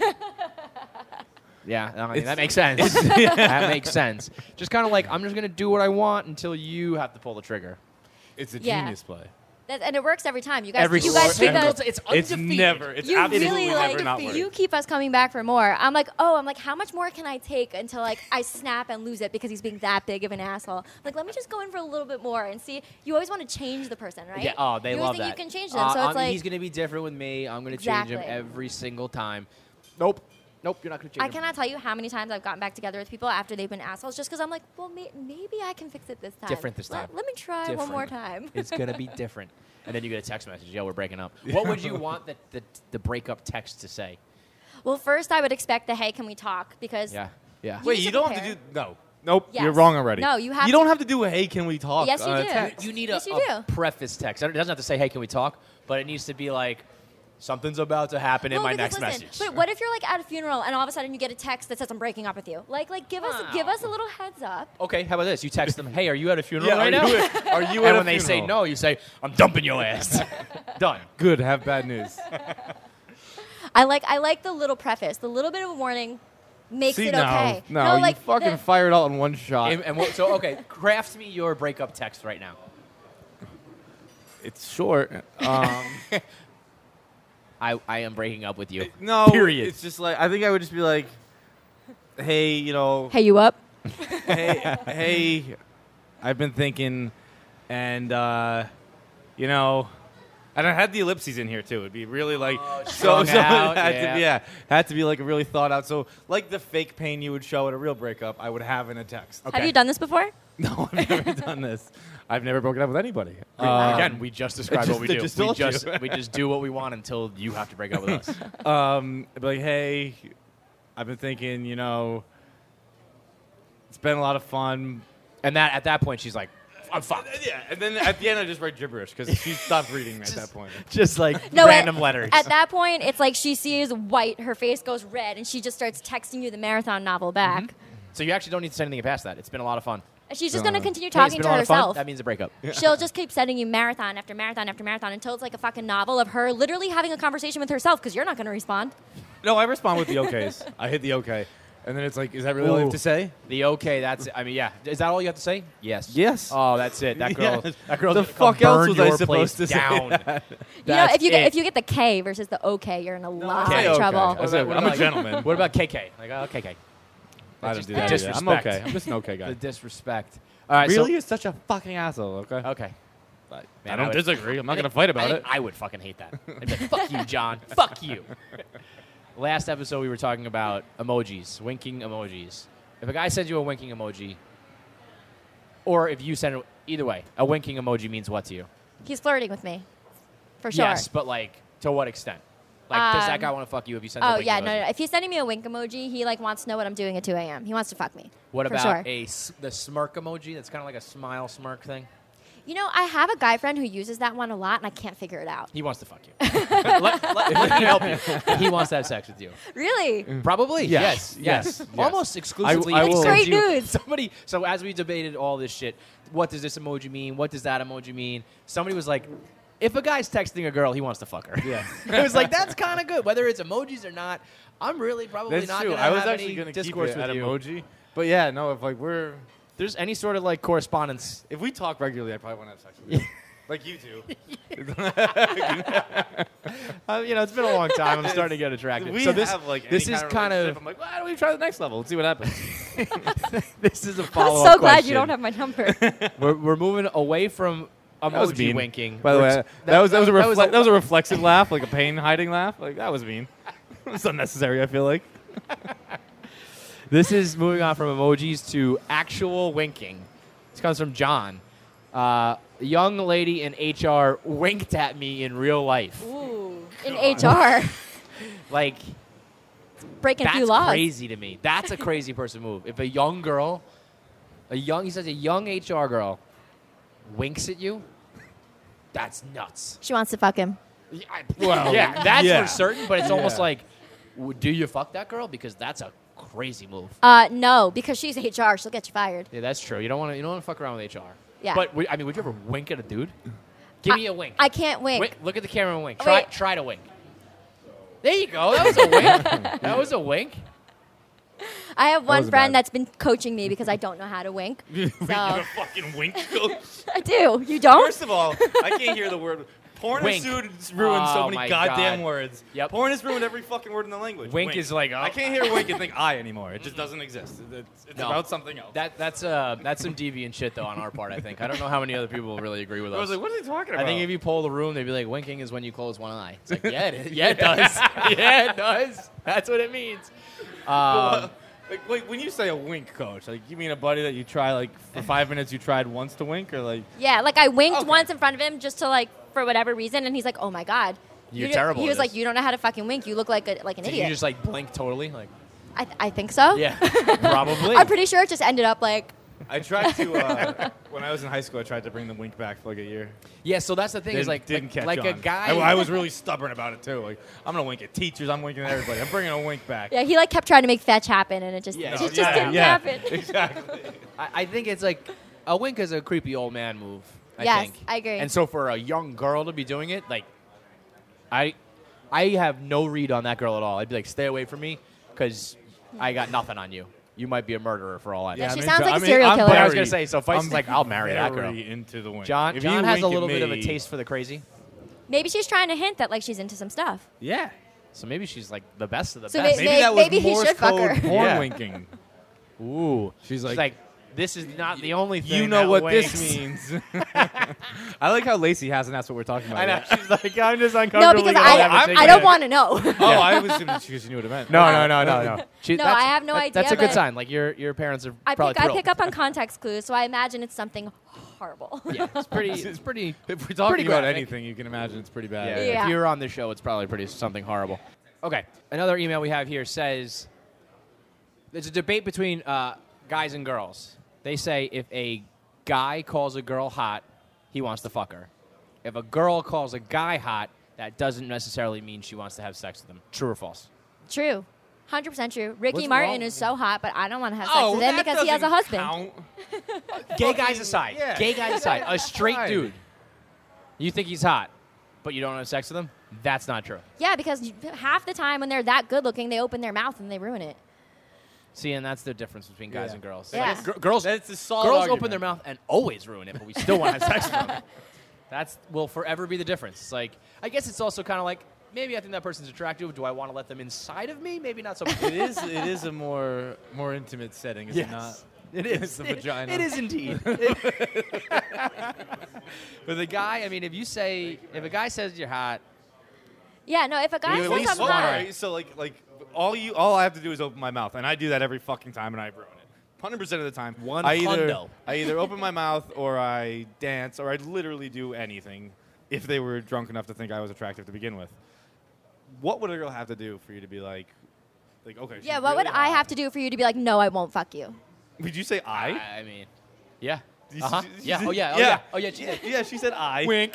Yeah, I mean, that makes sense. That makes sense. Just kind of like I'm just gonna do what I want until you have to pull the trigger. It's a Yeah. genius play. And it works every time. You guys, Every you guys keep single us. it's It's undefeated. never. It's You absolutely really never not like work. you keep us coming back for more. I'm like, how much more can I take until like I snap and lose it because he's being that big of an asshole? Like, let me just go in for a little bit more and see. You always want to change the person, right? Yeah. Oh, they you always love think that. you can change them. So it's like he's gonna be different with me. I'm gonna change him Exactly. every single time. Nope. Nope, you're not going to change I cannot tell you how many times I've gotten back together with people after they've been assholes just because I'm like, well, maybe I can fix it this time. Different this time. Let me try one more time. It's going to be different. And then you get a text message, yo, we're breaking up. What would you want the breakup text to say? Well, first I would expect the hey, can we talk? Because Yeah. Wait, need you to don't have to prepare. do no. Nope, Yes. you're wrong already. No, you have You don't to- have to do a hey, can we talk? Yes, you on a do. text. You need Yes, you a do. preface text. It doesn't have to say, hey, can we talk? But it needs to be like, something's about to happen in No, my because next listen, message. But what if you're like at a funeral and all of a sudden you get a text that says I'm breaking up with you? Like give us a little heads up. Okay, how about this? You text them, hey, are you at a funeral Yeah, right are now? you at- are you and at a when they say funeral? no, you say, I'm dumping your ass. Done. Good, have bad news. I like the little preface, the little bit of a warning makes See, it no, okay. no, like you fucking fired all in one shot. So, okay, craft me your breakup text right now. It's short. I am breaking up with you. No, Period. It's just like I think I would just be like, hey, you know, hey, you up? hey, I've been thinking, and you know, and I had the ellipses in here too. It'd be really like strung out, it had yeah. to be, had to be like a really thought out. So like the fake pain you would show at a real breakup, I would have in a text. Okay. Have you done this before? No, I've never done this. I've never broken up with anybody. Again, we just described what we I do. just We told you. we just do what we want until you have to break up with us. I'd be like, hey, I've been thinking, you know, it's been a lot of fun. And that at that point, she's like, I'm fucked. Yeah, and then at the end I just write gibberish because she stopped reading me at that point. Just like No, random letters. At that point, it's like she sees white, her face goes red, and she just starts texting you the marathon novel back. So you actually don't need to say anything past that. It's been a lot of fun. And she's just going to continue Hey, it's talking been to a lot of fun. herself. That means a breakup. She'll just keep sending you marathon after marathon after marathon until it's like a fucking novel of her literally having a conversation with herself because you're not going to respond. No, I respond with the okays. I hit the okay. And then it's like, is that really all you have to say? The okay, that's I mean, yeah. Is that all you have to say? Yes. Yes. Oh, that's it. That girl. Yes. That girl. The fuck else was I supposed to say down. that? You know, That's if you get the K versus the okay, you're in a lot say of okay. trouble. I said, What I'm about- a gentleman. What about KK? Like, oh, KK. I don't do that. Disrespect. either. I'm okay. I'm just an okay guy. The disrespect. All right. Really? You're such a fucking asshole, okay? So, okay. But Man, I don't would- disagree. I'm not going to fight about I it. think I would fucking hate that. I'd be like, fuck you, John. Fuck you. Last episode, we were talking about emojis, winking emojis. If a guy sends you a winking emoji, or if you send it, either way, a winking emoji means what to you? He's flirting with me, for sure. Yes, but like, to what extent? Like, does that guy want to fuck you if you send a Oh winking yeah, emoji? no. If he's sending me a wink emoji, he like wants to know what I'm doing at 2 a.m. He wants to fuck me. What for about sure. the smirk emoji? That's kind of like a smile smirk thing. You know, I have a guy friend who uses that one a lot, and I can't figure it out. He wants to fuck you. let me help you. He wants to have sex with you. Really? Probably. Yes. Yes. Yes. Almost exclusively. I he will- sends Straight you- nudes. Somebody. So as we debated all this shit, what does this emoji mean? What does that emoji mean? Somebody was like, if a guy's texting a girl, he wants to fuck her. Yeah. It was like, that's kind of good. Whether it's emojis or not, I'm really probably That's not true. going to I was have actually any going to keep discourse it with at you. emoji. But yeah, no, if like we're... There's any sort of like correspondence. If we talk regularly, I probably want to have sex with you. Like you two. You know, it's been a long time. I'm starting to get attracted. We So this, have like this any is kind kind relationship. of I'm like, why don't we try the next level? Let's see what happens. this is a I'm follow-up so glad question. you don't have my number. We're moving away from That was emoji mean. winking. By the We're- way, that was a a- reflexive laugh, like a pain hiding laugh. Like that was mean. It's unnecessary. I feel like. This is moving on from emojis to actual winking. This comes from John. A young lady in HR winked at me in real life. Ooh, in HR, Like, breaking a that's few laws. crazy to me. That's a crazy person move. If a young girl, he says a young HR girl winks at you, that's nuts. She wants to fuck him. Well, Yeah, that's yeah. for certain, but it's almost Yeah. like, do you fuck that girl? Because that's a crazy move. No, because she's HR. She'll get you fired. Yeah, that's true. You don't want to fuck around with HR. Yeah. But would you ever wink at a dude? Give me a wink. I can't wink. Wink. Look at the camera and wink. Wait. Try to wink. There you go. That was a wink. That was a wink. I have one was friend bad. that's been coaching me because I don't know how to wink. So You're a fucking wink coach. I do. You don't? First of all, I can't hear the word Porn Wink. has ruined so Oh many my goddamn God. words. Yep. Porn has ruined every fucking word in the language. Wink is like, oh. I can't hear wink and think I anymore. It just doesn't exist. It's No. about something else. That's some deviant shit though on our part. I think. I don't know how many other people will really agree with us. I was like, what are they talking about? I think if you poll the room, they'd be like, winking is when you close one eye. It's like, yeah, it is. Yeah, it does. Yeah, it does. That's what it means. Like, wait, when you say a wink, coach, like you mean a buddy that you try like for 5 minutes you tried once to wink, or like Yeah, like I winked Okay. once in front of him just to like for whatever reason, and he's like, "Oh my god, You're you terrible He at was like, this. "You don't know how to fucking wink. You look like an Did idiot." you just like blink totally? Like, I think so. yeah, probably. I'm pretty sure it just ended up like I tried to when I was in high school. I tried to bring the wink back for like a year. Yeah, so that's the thing is like didn't catch like on. a guy. I was really stubborn about it too. Like I'm gonna wink at teachers. I'm winking at everybody. I'm bringing a wink back. yeah, he like kept trying to make fetch happen, and it just Yeah. it No, just yeah, didn't yeah, happen. Exactly. I think it's like a wink is a creepy old man move. I Yes, think. I agree. And so for a young girl to be doing it, like, I have no read on that girl at all. I'd be like, stay away from me, because I got nothing on you. You might be a murderer for all I know. Yeah, she I'm sounds into- like a serial I'm killer. But I was very- gonna say, so Feist is I'm like, I'll marry that girl. very into the wink. John If you has a wink at little bit of a me- taste for the crazy, Maybe she's trying to hint that like she's into some stuff. Yeah. so maybe she's like the best of the So best. May- Maybe that was maybe he Morse should fuck code her. porn Yeah. winking. Ooh, She's she's like, like, this is not the only thing. you know that what winks. this means. I like how Lacey hasn't asked what we're talking about. I know. yet. She's like, I'm just uncomfortable. No, because I don't want to know. Oh, I was assuming because you knew what it meant. No. She, No, that's- I have no idea, That's a good but- sign. Like your parents are I probably pick thrilled. up on context clues, so I imagine it's something horrible. Yeah, it's pretty. It's pretty. If we're talking Pretty about graphic. anything, you can imagine it's pretty Yeah, bad. Yeah. If you're on the show, it's probably pretty something horrible. Okay, another email we have here says there's a debate between guys and girls. They say if a guy calls a girl hot, he wants to fuck her. If a girl calls a guy hot, that doesn't necessarily mean she wants to have sex with him. True or false? True. 100% true. Ricky What's Martin wrong? is so hot, but I don't want to have sex Oh, with him that because he has a doesn't husband. count. Gay guys aside. yeah. Gay guys aside. A straight Fine. dude. You think he's hot, but you don't have sex with him? That's not true. Yeah, because half the time when they're that good looking, they open their mouth and they ruin it. See, and that's the difference between guys Yeah. and girls. Yeah. Like, girls, That's a solid girls argument. open their mouth and always ruin it, but we still want to have sex with them. That's will forever be the difference. It's like, I guess it's also kind of like, maybe I think that person's attractive. Do I want to let them inside of me? Maybe not so much. It is a more intimate setting, is it not? It is. The vagina. It is indeed. But the guy, I mean, if a guy says you're hot, Yeah, no, if a guy You at says least I'm want hot, her. Alright, so like all I have to do is open my mouth, and I do that every fucking time, and I ruin it. 100% of the time. One I either hundo. I either open my mouth, or I dance, or I literally do anything if they were drunk enough to think I was attractive to begin with. What would a girl have to do for you to be like okay? yeah, what would I have to do for you to be like, no, I won't fuck you? Would you say I? I mean, yeah. You- Uh-huh. you- Yeah. you- Oh, yeah. Oh, yeah. Oh, yeah. She did. Yeah, she said I. Wink.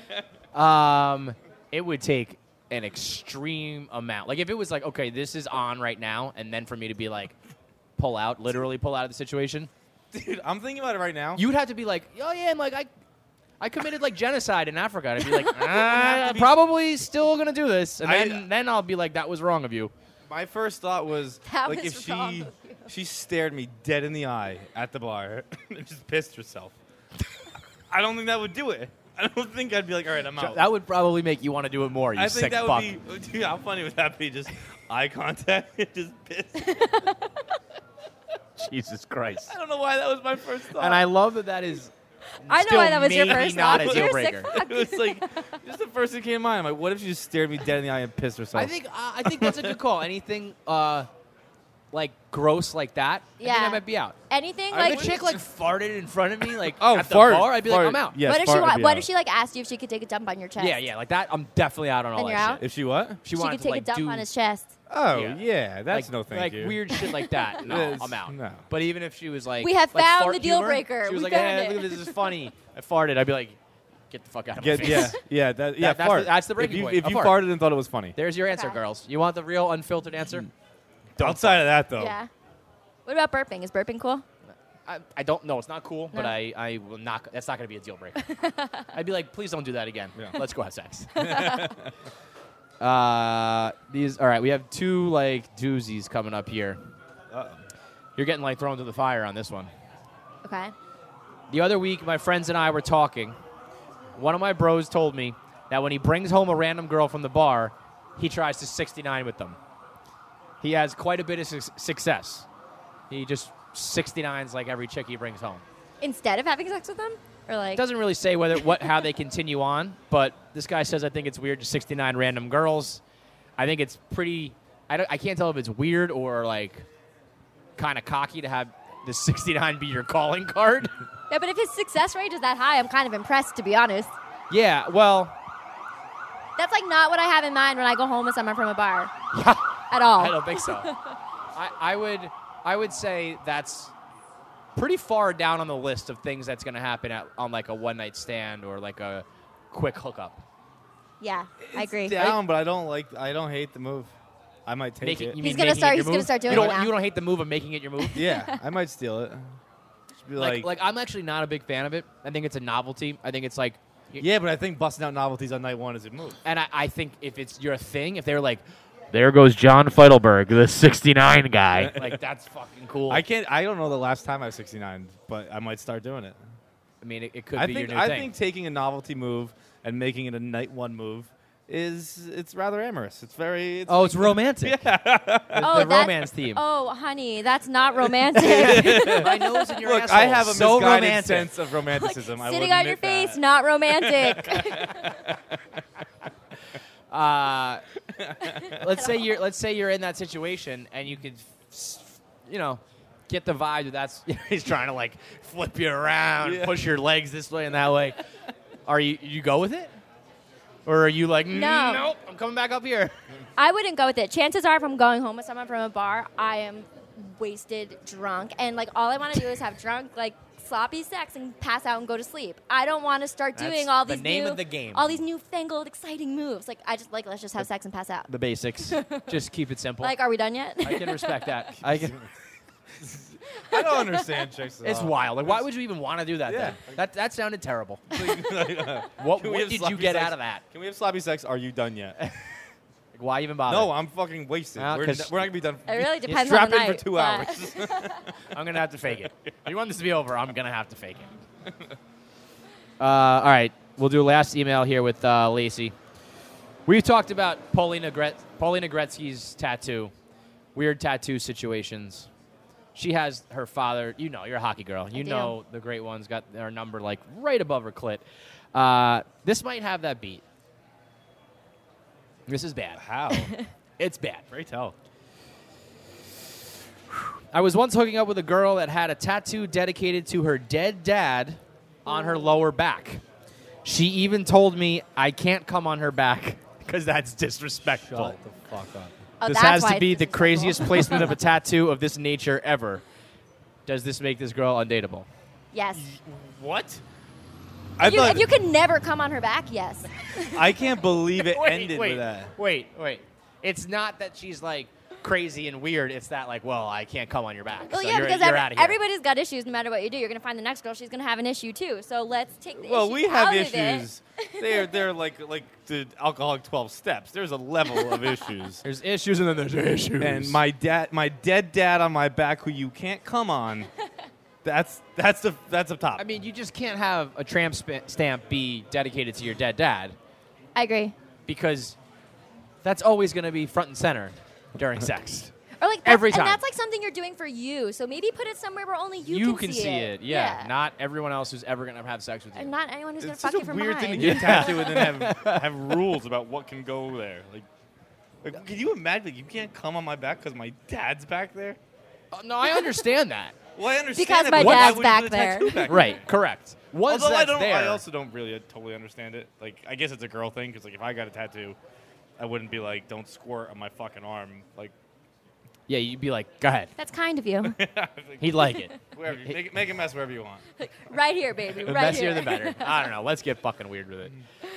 It would take an extreme amount. Like if it was like, okay, this is on right now, and then for me to be like, literally pull out of the situation, Dude, I'm thinking about it right now. you'd have to be like, oh yeah, and like I committed like genocide in Africa. And I'd be like, have to be- probably still gonna do this, and I- then I'll be like, that was wrong of you. My first thought was That like was if wrong she of you. she stared me dead in the eye at the bar and just pissed herself. I don't think that would do it. I don't think I'd be like, all right, I'm out. That would probably make you want to do it more. You I sick think that fuck. would be. Dude, how funny would that be? Just eye contact and just piss. Jesus Christ. I don't know why that was my first thought. And I love that is. I know still why that was your maybe first not thought. a deal You're a sick breaker. fuck. it was like just the first thing came to mind. I'm like, what if she just stared me dead in the eye and pissed herself? I think that's a good call. Anything like gross like that, I think I Yeah. might be out. Anything If like a chick like farted in front of me, like Oh, at the fart, bar, I'd be fart. like, I'm out. Yes, what if fart she would be what out. if she like asked you if she could take a dump on your chest? Yeah, like that. I'm definitely out on all Then that you're shit. out? If she what? She She wanted could to take like a dump do on his chest. Oh Yeah. yeah, that's like, no thank like you. weird shit like that. No, It's- I'm out. no. But even if she was like, We have like found fart the deal humor, breaker. She was We like, found hey, it. look at this is funny. I farted. I'd be like, get the fuck out of my face. That's that's the If breaking you, point. if A you fart. farted and thought it was funny. There's your answer, Okay. girls. You want the real unfiltered answer? Outside of that though, Yeah. What about burping? Is burping cool? I don't know. It's not cool, but No. I will not. That's not going to be a deal breaker. I'd be like, please don't do that again. Yeah. Let's go have sex. These. All right, we have two like doozies coming up here. Uh-oh. You're getting like thrown to the fire on this one. Okay. The other week, my friends and I were talking. One of my bros told me that when he brings home a random girl from the bar, he tries to 69 with them. He has quite a bit of success. He just 69s like every chick he brings home. Instead of having sex with them? Or like... It doesn't really say how they continue on, but this guy says, I think it's weird to 69 random girls. I think it's pretty... I can't tell if it's weird or like kind of cocky to have the 69 be your calling card. Yeah, but if his success rate is that high, I'm kind of impressed, to be honest. Yeah, well... That's like not what I have in mind when I go home with someone from a bar. At all. I don't think so. I would say that's pretty far down on the list of things that's going to happen on like a one-night stand or like a quick hookup. Yeah, I agree. It's down, but I don't hate the move. I might take it. He's gonna start doing it now. You don't hate the move of making it your move? Yeah, I might steal it. Just be like I'm actually not a big fan of it. I think it's a novelty. I think it's like... Yeah, but I think busting out novelties on night one is a move. And I think if it's your thing, if they're like, there goes John Feidelberg, the 69 guy. Like, that's fucking cool. I don't know the last time I was 69, but I might start doing it. I mean, it could be your new thing. I think taking a novelty move and making it a night one move it's rather amorous. It's very... It's romantic. Yeah. The romance theme. Oh, honey, that's not romantic. My nose in your Look, asshole. I have a so misguided romantic sense of romanticism. I will Sitting on your admit face, that. not romantic. Let's say you're in that situation and you could, get the vibe that he's trying to like flip you around, push your legs this way and that way. Are you go with it? Or are you like, No. Nope, I'm coming back up here? I wouldn't go with it. Chances are if I'm going home with someone from a bar, I am wasted, drunk, and like all I want to do is have drunk, like sloppy sex and pass out and go to sleep. I don't want to start doing all these of the game. all these newfangled, exciting moves. Like let's just have sex and pass out. The basics. Just keep it simple. Like, are we done yet? I can respect that. I don't understand chicks at It's all. wild. Like, why would you even want to do that? Yeah. Then? That sounded terrible. What Can we have did sloppy you get sex? out of that? Can we have sloppy sex? Are you done yet? Like, why even bother? No, I'm fucking wasted. Well, We're 'cause- not going to be done. It really depends Strap on the in night. for 2 but- hours. I'm gonna have to fake it. If you want this to be over, I'm gonna have to fake it. All right, we'll do a last email here with Lacey. We've talked about Paulina Gretzky's tattoo, weird tattoo situations. She has her father. You're a hockey girl. You do. know the great ones got their number like right above her clit. This might have that beat. This is bad. How? It's bad. Pray tell. I was once hooking up with a girl that had a tattoo dedicated to her dead dad on her lower back. She even told me I can't come on her back because that's disrespectful. Shut the fuck up. Oh, This that's has why to be it's the disrespectful. craziest placement of a tattoo of this nature ever. Does this make this girl undateable? Yes. What? If you could never come on her back, yes. I can't believe it ended with that. Wait. It's not that she's like crazy and weird. It's that like, well, I can't come on your back. Well, so yeah, you're, because you're out of here. everybody's got issues no matter what you do. You're going to find the next girl, she's going to have an issue too. So let's take the Well, issues we have out of issues. They're like the alcoholic 12 steps. There's a level of issues. There's issues and then there's issues. And my dead dad on my back, who you can't come on. That's a top. I mean, you just can't have a tramp stamp be dedicated to your dead dad I agree. because that's always going to be front and center during sex. Or like Every time. And that's like something you're doing for you. So maybe put it somewhere where only you can see it. Yeah. Not everyone else who's ever going to have sex with you. And not anyone who's going it's to such fuck a you from weird thing to behind. get a tattoo and then have rules about what can go there. Like, can you imagine? Like, you can't come on my back because my dad's back there. No, I understand that. Well, I understand Because it, my but why dad's would you back put a tattoo there. back Right, correct. Once Although that's there, I also don't really totally understand it. Like, I guess it's a girl thing because, like, if I got a tattoo, I wouldn't be like, "Don't squirt on my fucking arm." Like, yeah, you'd be like, go ahead. That's kind of you. He'd like it. wherever you, make a mess wherever you want. Right here, baby. The Right messier here. the better. I don't know. Let's get fucking weird with it.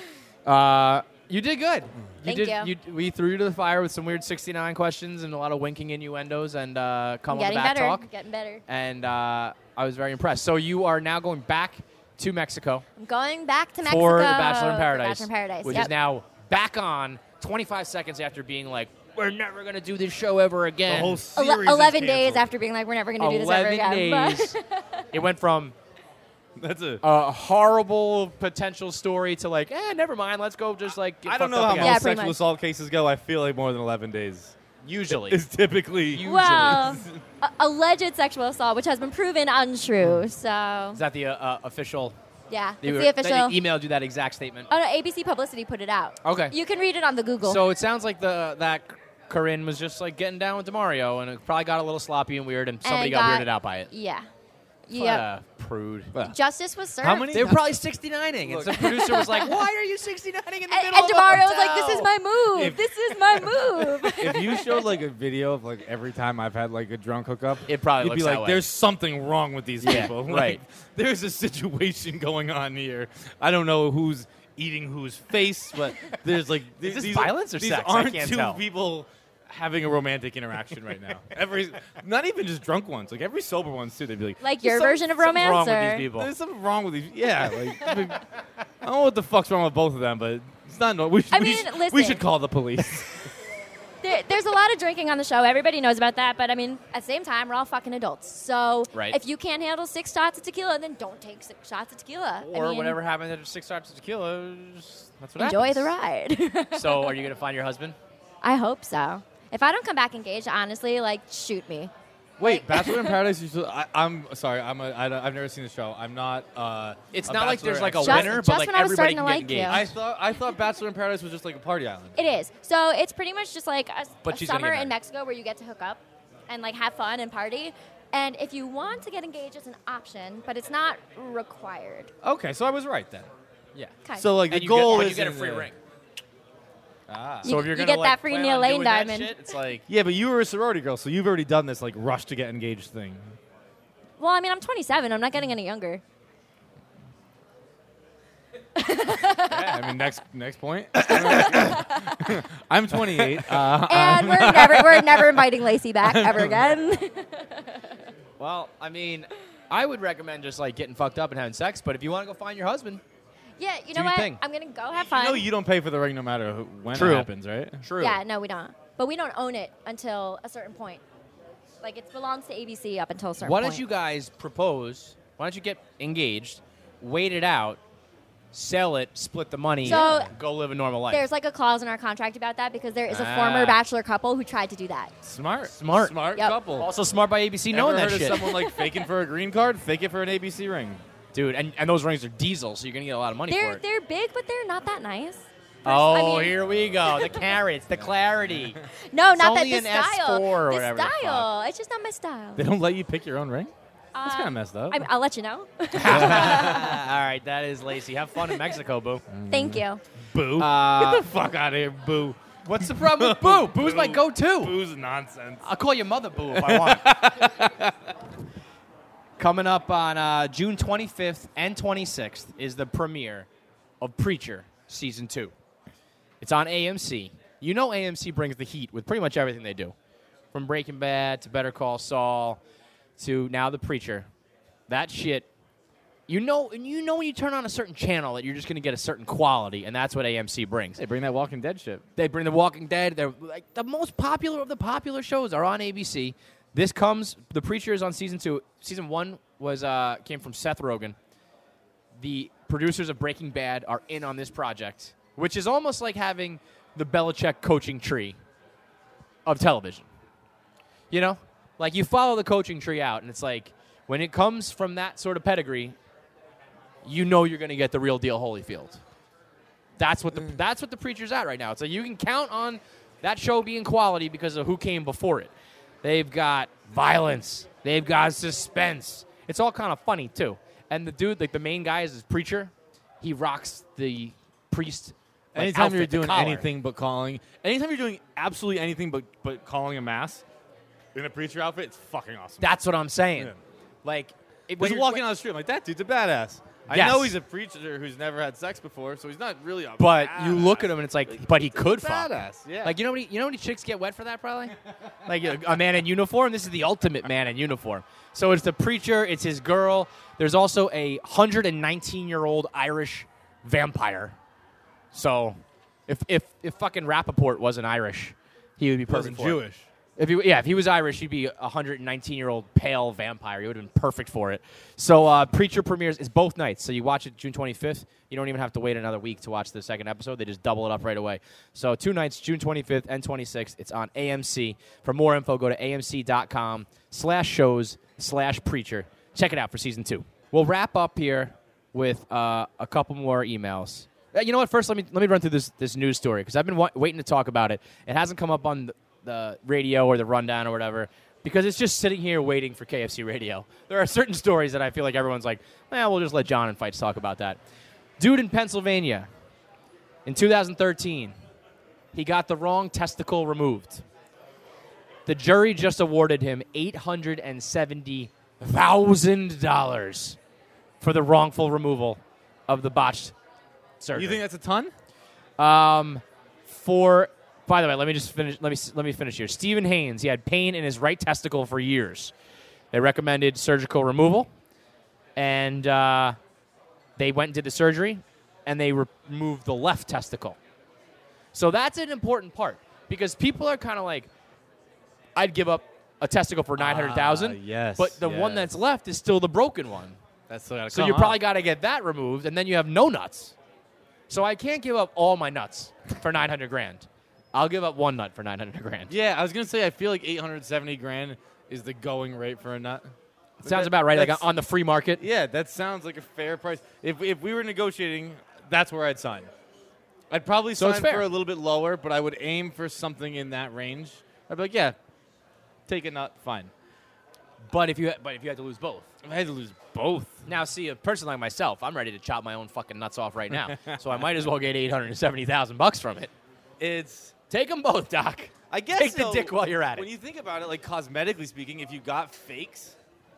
You did good. Thank you. We threw you to the fire with some weird 69 questions and a lot of winking innuendos and come I'm on the getting back better. talk. Getting better. And I was very impressed. So you are now going back to Mexico I'm going back to Mexico. for The Bachelor in for Paradise, Bachelor in Paradise. which yep. is now back on 25 seconds after being like, we're never going to do this show ever The again. whole series is 11 days canceled. after being like, we're never going to do this ever 11 again. days. It went from That's a horrible potential story to like, never mind, let's go just like get I don't fucked know up how again. Yeah, most pretty sexual much. assault cases go. I feel like more than 11 days Usually. is typically. Well, alleged sexual assault, which has been proven untrue. So, Is that the official? yeah, They it's were- the official. They emailed you that exact statement. Oh no, ABC Publicity put it out. Okay. You can read it on the Google. So it sounds like that Corinne was just like getting down with DeMario, and it probably got a little sloppy and weird, and somebody got weirded out by it. Yeah. What Yeah. a prude. Justice was served. How many- They were probably 69ing, and Look. some producer was like, "Why are you 69ing in the And, middle and of a DeMario was hotel?" like, "This is my move. If- This is my move." If you showed like a video of like every time I've had like a drunk hookup, It probably you'd looks be that like, way. "There's something wrong with these Yeah, people." right. Like, there's a situation going on here. I don't know who's eating whose face, but there's like Is this these, violence or these sex? I aren't can't two tell. people having a romantic interaction right now. Not even just drunk ones, like every sober ones too. They'd be like, Like "There's your version of Something's romance, wrong with or these people. There's something wrong with these. Yeah, like I don't know what the fuck's wrong with both of them, but it's not. We should, I we mean, should, listen. we should call the police. there's a lot of drinking on the show. Everybody knows about that. But I mean, at the same time, we're all fucking adults. So Right. if you can't handle 6 shots of tequila, then don't take 6 shots of tequila. Or I mean, whatever happened at 6 shots of tequila. That's what Enjoy happens. the ride. So, are you gonna find your husband? I hope so. If I don't come back engaged, honestly, like, shoot me. Wait, Bachelor in Paradise. I'm sorry. I've never seen the show. I'm not. It's a not like Bachelor there's like a expert. Just- winner, just but like when I was everybody starting can to get like engaged. you. I thought Bachelor in Paradise was just like a party island. It is. So it's pretty much just like But a she's gonna summer get in married. Mexico where you get to hook up and like have fun and party. And if you want to get engaged, it's an option, but it's not required. Okay, so I was right then. Yeah. Okay. So like And the you goal get, is you get a free ring. Ah. So if you're you gonna get like, that free plan Neil on Lane doing that diamond. shit, it's like Yeah, but you were a sorority girl, so you've already done this like rush to get engaged thing. Well, I mean, I'm 27. I'm not getting any younger. Yeah, I mean next point. I'm 28. And we're never inviting Lacey back ever again. well, I mean, I would recommend just like getting fucked up and having sex. But if you want to go find your husband, Yeah, you Do know your what? thing. I'm gonna go have fun. You know you don't pay for the ring no matter when True. it happens, right? true. Yeah, no, we don't. But we don't own it until a certain point. Like it belongs to ABC up until a certain Why point. don't you guys propose? Why don't you get engaged, wait it out, sell it, split the money, So, go live a normal life? There's like a clause in our contract about that because there is a Ah. former bachelor couple who tried to do that. Smart, Smart. Yep. couple. Also smart by ABC Ever knowing heard that of shit. someone like faking for a green card? Fake it for an ABC ring. Dude, and those rings are diesel, so you're going to get a lot of money for it. They're big, but they're not that nice. Oh, I mean- here we go. The carrots, the clarity. No, It's not that only the an style. S4 or the whatever the fuck. style. It's just not my style. They don't let you pick your own ring. That's kind of messed up. I'll let you know. All right, that is Lacey. Have fun in Mexico, boo. Thank you. Boo. Get the fuck out of here, Boo. What's the problem with boo? Boo's my go-to. Boo's nonsense. I'll call your mother boo if I want. Coming up on June 25th and 26th is the premiere of Preacher Season 2. It's on AMC. You know AMC brings the heat with pretty much everything they do. From Breaking Bad to Better Call Saul to now The Preacher. That shit, you know when you turn on a certain channel that you're just going to get a certain quality, and that's what AMC brings. They bring that Walking Dead shit. They bring The Walking Dead. They're like the most popular of the popular shows are on ABC. This comes. The Preacher is on season 2. Season 1 was came from Seth Rogen. The producers of Breaking Bad are in on this project, which is almost like having the Belichick coaching tree of television. You know, like you follow the coaching tree out, and it's like when it comes from that sort of pedigree, you know you're going to get the real deal Holyfield. That's what the Preacher's at right now. It's like you can count on that show being quality because of who came before it. They've got violence. They've got suspense. It's all kind of funny too. And the dude, like the main guy, is his preacher. He rocks the priest. Like, Anytime outfit, you're the doing collar. anything but calling, anytime you're doing absolutely anything but calling a mass in a preacher outfit, it's fucking awesome. That's what I'm saying. Yeah. Like, if Like you're- walking on the street, I'm like, that dude's a badass. I Yes. know he's a preacher who's never had sex before, so he's not really a But badass. you look at him and it's like, but he could fuck. badass. Yeah. Like you know how many chicks get wet for that probably? Like a man in uniform. This is the ultimate man in uniform. So it's the preacher. It's his girl. There's also a 119-year-old Irish vampire. So if fucking Rappaport wasn't Irish, he would be perfect wasn't for it. Jewish. If he was Irish, he'd be a 119-year-old pale vampire. He would have been perfect for it. So Preacher premieres is both nights. So you watch it June 25th. You don't even have to wait another week to watch the second episode. They just double it up right away. So 2 nights, June 25th and 26th. It's on AMC. For more info, go to amc.com/shows/Preacher. Check it out for season 2. We'll wrap up here with a couple more emails. You know what? First, let me run through this news story because I've been waiting to talk about it. It hasn't come up on the radio or the rundown or whatever because it's just sitting here waiting for KFC Radio. There are certain stories that I feel like everyone's like, we'll just let John and Fights talk about that. Dude in Pennsylvania, in 2013, he got the wrong testicle removed. The jury just awarded him $870,000 for the wrongful removal of the botched surgery. You think that's a ton? By the way, let me finish here. Stephen Haynes, he had pain in his right testicle for years. They recommended surgical removal, and they went and did the surgery, and they removed the left testicle. So that's an important part because people are kind of like, I'd give up a testicle for $900,000, yes, but the one that's left is still the broken one. That's still gotta So come you up. probably got to get that removed, and then you have no nuts. So I can't give up all my nuts for $900,000. I'll give up one nut for $900,000. Yeah, I was gonna say I feel like $870,000 is the going rate for a nut. Sounds about right, like on the free market. Yeah, that sounds like a fair price. If we were negotiating, that's where I'd sign. I'd probably So it's sign fair. for a little bit lower, but I would aim for something in that range. I'd be like, yeah, take a nut, fine. But if you had to lose both. If I had to lose both. Now, see, a person like myself, I'm ready to chop my own fucking nuts off right now. So I might as well get $870,000 from it. Take them both, Doc. I guess Take the so, dick while you're at it. When you think about it, like cosmetically speaking, if you got fakes,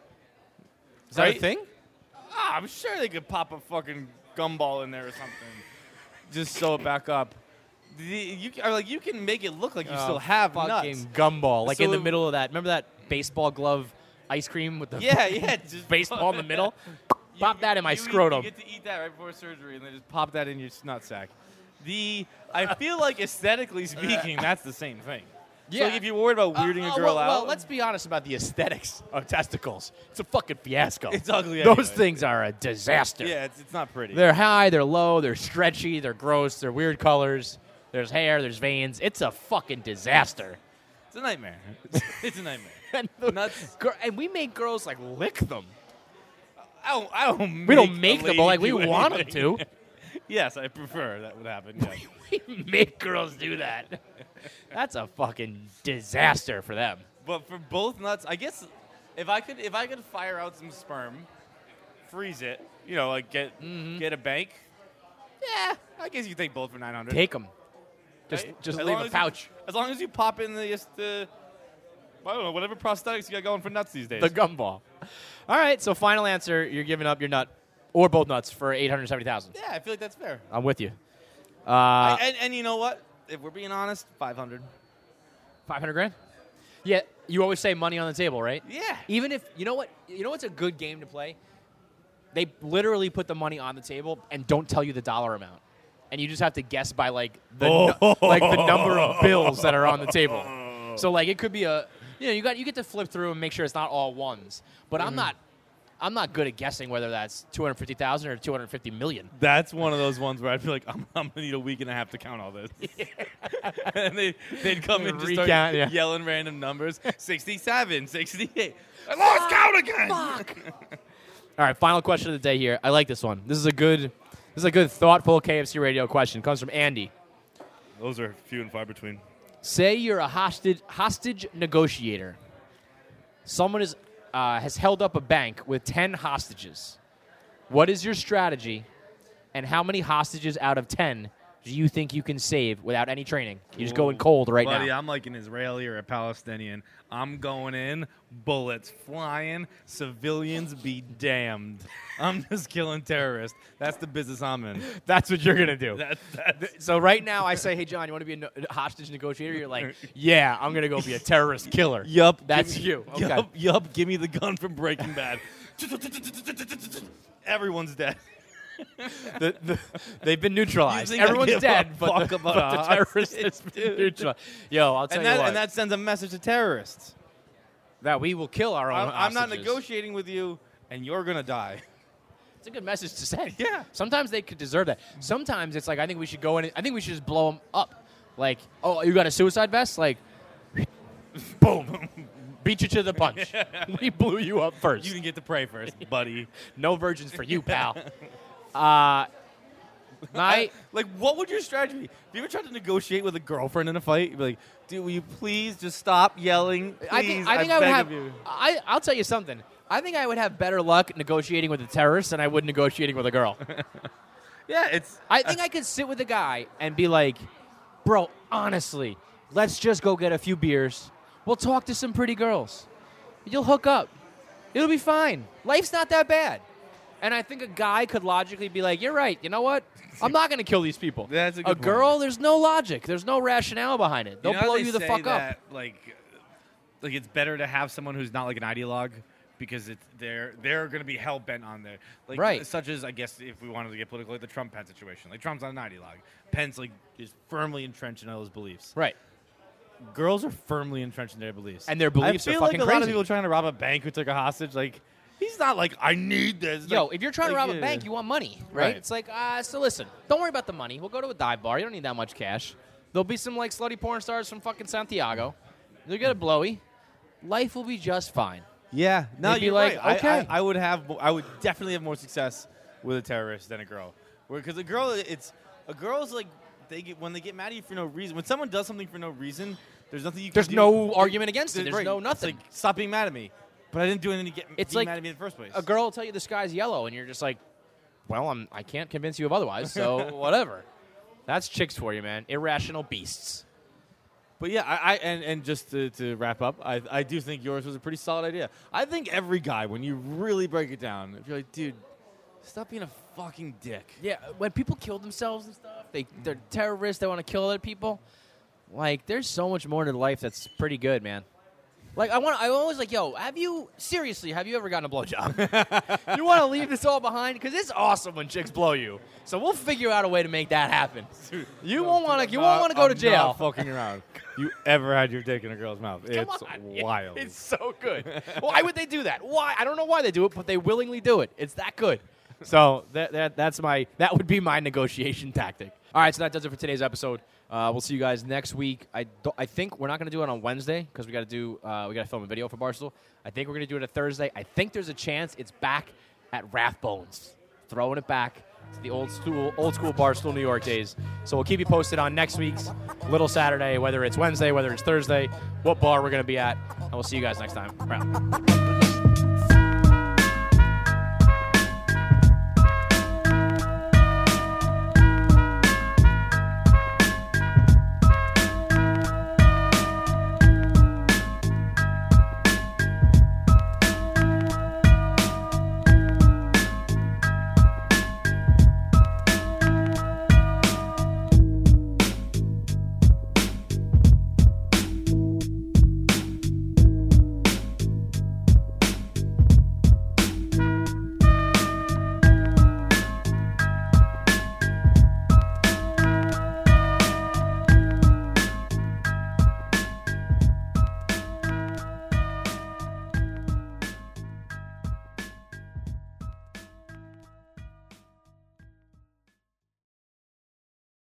Is that a right? thing? I'm sure they could pop a fucking gumball in there or something. Just sew it back up. You can make it look like you still have fucking nuts. gumball, like So in the it- middle of that. Remember that baseball glove ice cream with the Yeah, just baseball in the middle? Pop that in my you scrotum. You get to eat that right before surgery, and then just pop that in your nutsack. I feel like aesthetically speaking, that's the same thing. So Yeah. like if you're worried about weirding a girl out, Well, let's be honest about the aesthetics of testicles. It's a fucking fiasco. It's ugly Those anyway. things are a disaster. yeah, it's not pretty. They're high, they're low, they're stretchy, they're gross, they're weird colors. There's hair, there's veins. It's a fucking disaster. It's a nightmare. It's a nightmare. And, Nuts. and we make girls like lick them. I don't. We don't a make them, lady but like we do want them anything. to. Yes, I prefer that would happen. Yeah. We make girls do that. That's a fucking disaster for them. But for both nuts, I guess if I could fire out some sperm, freeze it, like get a bank. Yeah, I guess you take both for $900. Take them. Just As leave long a as pouch. as long as you pop in the I don't know, whatever prosthetics you got going for nuts these days. The gumball. All right, so final answer, you're giving up your nut or both nuts for $870,000. Yeah, I feel like that's fair. I'm with you. And you know what? If we're being honest, $500. $500,000? Yeah, you always say money on the table, right? Yeah. Even if you know what's a good game to play? They literally put the money on the table and don't tell you the dollar amount. And you just have to guess by like the number of bills that are on the table. So like it could be you get to flip through and make sure it's not all ones. But I'm not good at guessing whether that's $250,000 or $250 million. That's one of those ones where I feel like I'm gonna need a week and a half to count all this. And they'd come in and just start Recount, yeah. yelling random numbers. 67, 68. I lost count again. Fuck. All right, final question of the day here. I like this one. This is a good, thoughtful KFC radio question. It comes from Andy. Those are few and far between. Say you're a hostage negotiator. Someone has held up a bank with 10 hostages. What is your strategy, and how many hostages out of 10 do you think you can save without any training? You're just going cold right Buddy, now. I'm like an Israeli or a Palestinian. I'm going in, bullets flying, civilians be damned. I'm just killing terrorists. That's the business I'm in. That's what you're going to do. That's So right now I say, hey, John, you want to be a hostage negotiator? You're like, yeah, I'm going to go be a terrorist killer. Yup. That's you. Okay. Yup. Give me the gun from Breaking Bad. Everyone's dead. They've been neutralized. You think I Everyone's give dead, a but fuck the about terrorist has hostages, been dude? neutralized. Yo, I'll tell And you that, what. and that sends a message to terrorists. that we will kill our own I'm not hostages. negotiating with you, and you're gonna die. It's a good message to send. Yeah. Sometimes they could deserve that. Sometimes it's like, I think we should go in. I think we should just blow them up. Like, oh, you got a suicide vest? Like, boom. Beat you to the punch. We blew you up first. You can get to pray first, buddy. No virgins for you, pal. Like, what would your strategy be? If you ever tried to negotiate with a girlfriend in a fight, you'd be like, dude, will you please just stop yelling? Please, I think I would beg have. of you. I'll tell you something. I think I would have better luck negotiating with a terrorist than I would negotiating with a girl. Yeah, it's. I think I could sit with a guy and be like, bro, honestly, let's just go get a few beers. We'll talk to some pretty girls. You'll hook up. It'll be fine. Life's not that bad. And I think a guy could logically be like, you're right. You know what? I'm not going to kill these people. That's a good point. girl, there's no logic. There's no rationale behind it. They'll You know how blow they you the say fuck up. that, like it's better to have someone who's not like an ideologue because they're going to be hell bent on there. Like, Right. Such as, I guess, if we wanted to get political, like the Trump Pence situation. Like Trump's not an ideologue. Pence Is firmly entrenched in all his beliefs. Right. Girls are firmly entrenched in their beliefs. And their beliefs I are feel fucking like a lot of crazy. people trying to rob a bank who took a hostage, like, he's not like, I need this. Yo, Like- if you're trying to like, rob a yeah. bank, you want money, right? Right. It's like, so listen, don't worry about the money. We'll go to a dive bar. You don't need that much cash. There'll be some, like, slutty porn stars from fucking Santiago. You'll get a blowy. Life will be just fine. Yeah, no, They'd be you're like, right. okay. I would definitely have more success with a terrorist than a girl. Because a girl, a girl's like when they get mad at you for no reason. When someone does something for no reason, there's nothing you can There's do. no argument against it. There's Right. no nothing. It's like, stop being mad at me. But I didn't do anything to It's be like mad at me in the first place. A girl will tell you the sky's yellow, and you're just like, well, I can't convince you of otherwise, so whatever. That's chicks for you, man. Irrational beasts. But yeah, and just to wrap up, I do think yours was a pretty solid idea. I think every guy, when you really break it down, if you're like, dude, stop being a fucking dick. Yeah, when people kill themselves and stuff, they're terrorists. They want to kill other people. Like, there's so much more to life that's pretty good, man. Like, I'm always like, yo, have you ever gotten a blowjob? You want to leave this all behind? Because it's awesome when chicks blow you. So we'll figure out a way to make that happen. You won't want to go to jail. I'm not fucking around. You ever had your dick in a girl's mouth? Come It's on. wild. It's so good. Why would they do that? Why? I don't know why they do it, but they willingly do it. It's that good. So that would be my negotiation tactic. All right, so that does it for today's episode. We'll see you guys next week. I think we're not going to do it on Wednesday because we got to film a video for Barstool. I think we're going to do it on Thursday. I think there's a chance it's back at Rathbones, throwing it back to the old school Barstool New York days. So we'll keep you posted on next week's Little Saturday, whether it's Wednesday, whether it's Thursday, what bar we're going to be at, and we'll see you guys next time. Right.